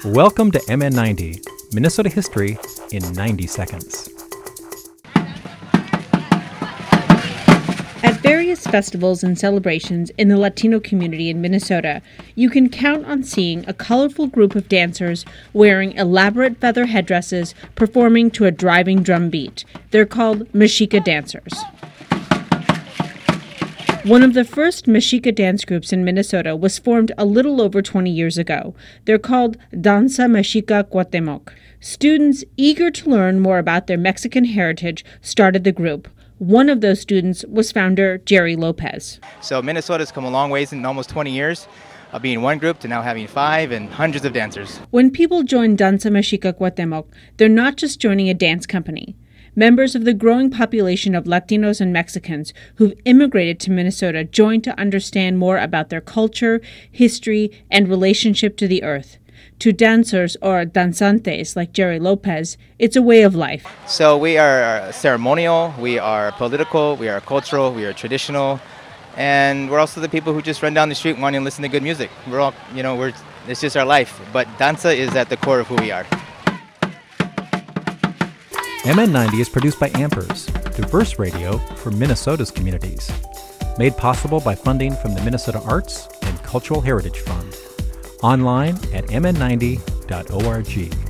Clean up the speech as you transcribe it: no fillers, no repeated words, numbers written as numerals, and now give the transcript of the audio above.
Welcome to MN90, Minnesota History in 90 seconds. At various festivals and celebrations in the Latino community in Minnesota, you can count on seeing a colorful group of dancers wearing elaborate feather headdresses performing to a driving drum beat. They're called Mexica dancers. One of the first Mexica dance groups in Minnesota was formed a little over 20 years ago. They're called Danza Mexica Cuauhtemoc. Students eager to learn more about their Mexican heritage started the group. One of those students was founder Jerry Lopez. So Minnesota's come a long ways in almost 20 years of being one group to now having 5 and hundreds of dancers. When people join Danza Mexica Cuauhtemoc, they're not just joining a dance company. Members of the growing population of Latinos and Mexicans who've immigrated to Minnesota join to understand more about their culture, history, and relationship to the earth. To dancers or danzantes like Jerry Lopez, it's a way of life. So we are ceremonial, we are political, we are cultural, we are traditional, and we're also the people who just run down the street wanting to listen to good music. We're all, it's just our life. But danza is at the core of who we are. MN90 is produced by Ampers, diverse radio for Minnesota's communities. Made possible by funding from the Minnesota Arts and Cultural Heritage Fund. Online at mn90.org.